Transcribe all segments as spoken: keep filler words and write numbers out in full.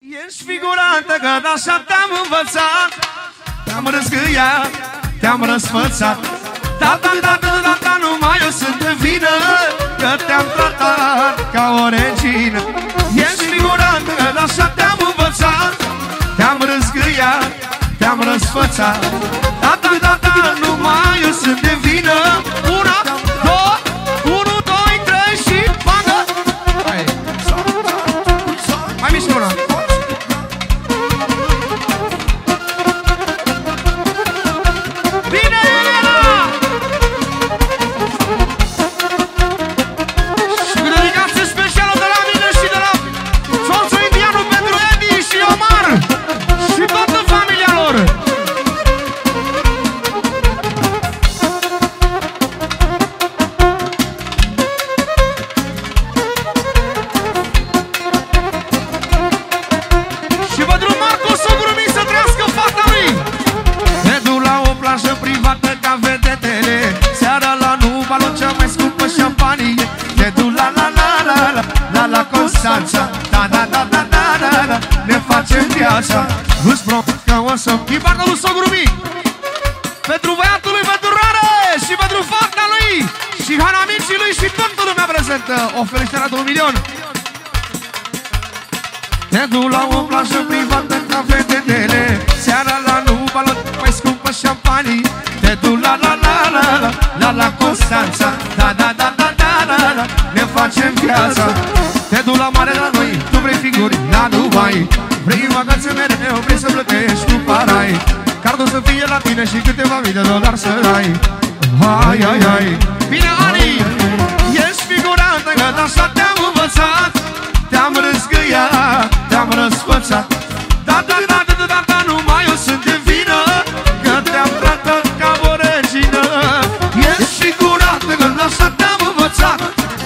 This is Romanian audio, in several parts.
Ești figurantă că așa te-am învățat, te-am răzgâiat, te-am răsfățat. Tata, tata, tata, numai eu sunt de vină, că te-am tratat ca o regină. Ești figurantă că așa te-am învățat, te-am răzgâiat, te-am răsfățat. Tata, tata, numai eu sunt de vină. Una, două, unu, doi, trei și bagă! Hai, mai mișcă una. Bine, Elena! Și cu dedicație specială de la mine și de la soțul indianul pentru Edi și Omar și toată familia lor. Și pentru Marco Sogurumi să trăiască fata lui. Te duc la o plajă privată ca vedetele, seara la Nubalo cea mai scumpă șampanie. Te duc la la la la la la la Constanța, da da da da da da da, ne facem viața. Nu-ți promit că o să din partea lui Sogurumi, pentru băiatul lui, pentru Rare și pentru fata lui și hanamicii lui și toată lumea prezentă. O felicitare de un milion. Te duc la o plajă privată ca vedetele, seara la Nubalo mai scumpă șampanie. Te duc la la la la la la la Constanța, da da da da da da da, ne facem viața. Te duc la mare la noi, tu vrei figuri la Dubai, vrei vacanțe mereu, vrei să plătești cu parai, cardul să fie la tine și câteva mii de dolari să ai. Hai, hai, hai. Bine, Ani, ești figurantă că așa te-am învățat, te-am răzgâiat, te-am răsfățat. Da, da, da, da, da, da, numai eu sunt de vină, că te-am tratat ca o regină. Ești figurantă că așa te-am învățat.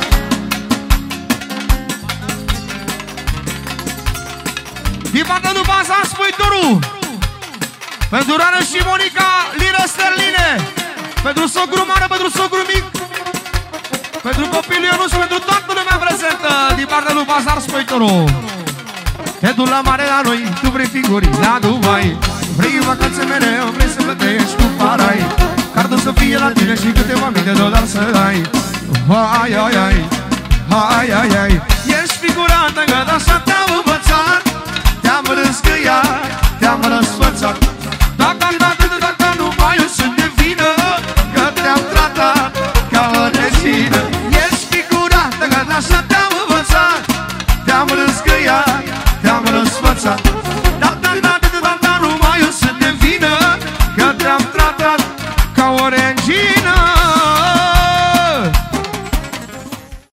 Din partea după asta Spăitorul, pentru Rana și Monica, liră sterline, pentru sogru mare, pentru sogru mic, pentru copilul Ionuț, pentru toată lumea prezentă. Din partea lui Bazar Spăitorul. Te duc la mare la noi, tu vrei figuri la Dubai, vrei vacanțe mereu, vrei să plătești cu parai, cardul să fie la tine și câteva mii de dolari să ai. Hai, hai, hai, hai, hai, hai.